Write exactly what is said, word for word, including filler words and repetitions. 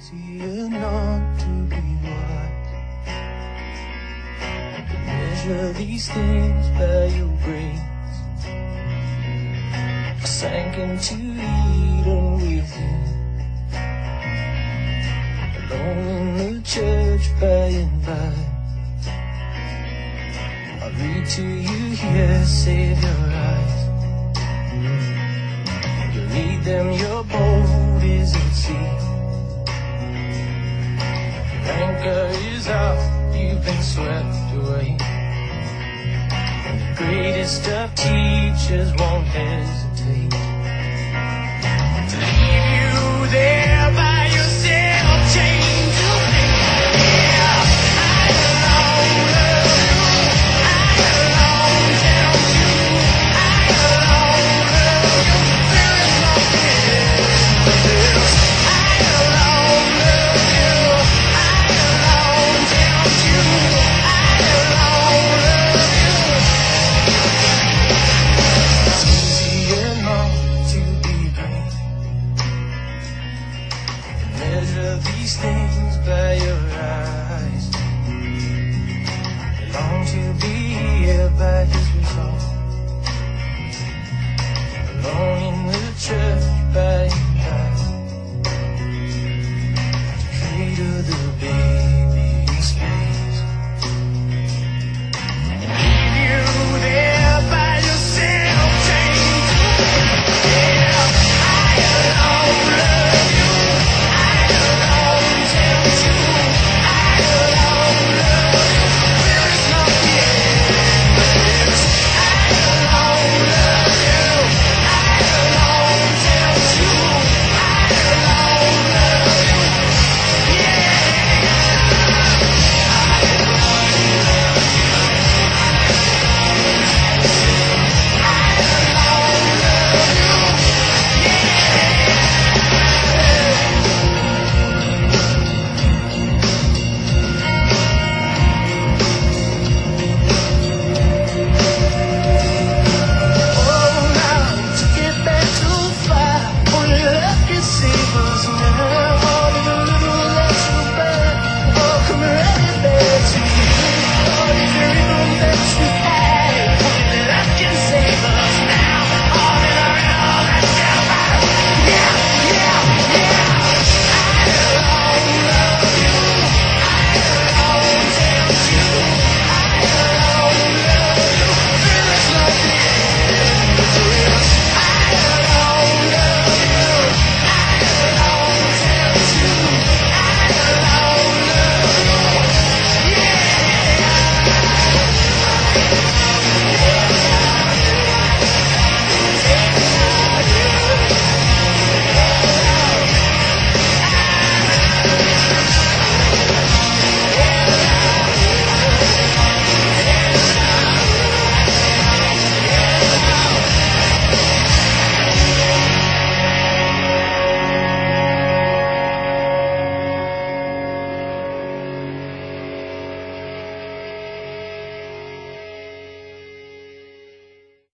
easier not to be wise. Measure these things by your grace. I sank into Eden with you, alone in the church by and by. I read to you here, save your eyes. You lead them, your boat is at sea. Your anchor is out, you've been swept away. And the greatest of teachers won't hesitate to leave you there by yourself, change your name. Yeah, I alone love you, I alone tell you, I alone love you, there is nothing but this. I alone love you, I alone tell you, I alone love you. It's easier not to be great. Measure these things by your eyes. You long to be here by his resolve, alone